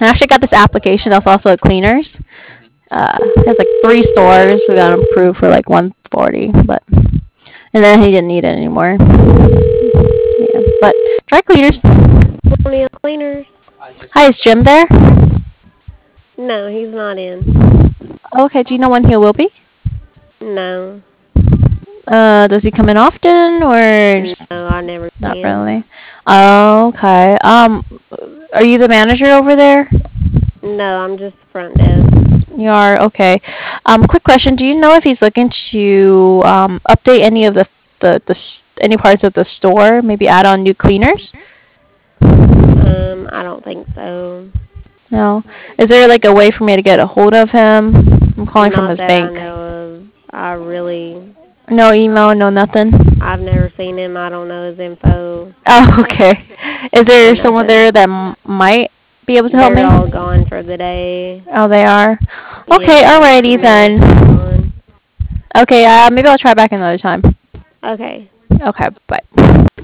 I actually got this application that's also at Cleaners. He has like 3 stores. We got him approved for like 140, but and then he didn't need it anymore. Yeah, but try Cleaners. Only cleaners? Hi, is Jim there? No, he's not in. Okay, do you know when he will be? No. Does he come in often or No, I never not see him. really? Oh, okay. Are you the manager over there? No, I'm just front desk. You are okay. Quick question: do you know if he's looking to update any of any parts of the store? Maybe add on new cleaners? I don't think so. No. Is there like a way for me to get a hold of him? I'm calling from Not his that I bank. know of. No email, no nothing. I've never seen him. I don't know his info Oh, okay. Is or there someone there nothing. that might be able to help They're me? all gone for the day. Oh, they are. Okay, Yeah, alrighty then. everyone's gone. Okay, maybe I'll try back another time. Okay. Okay, bye.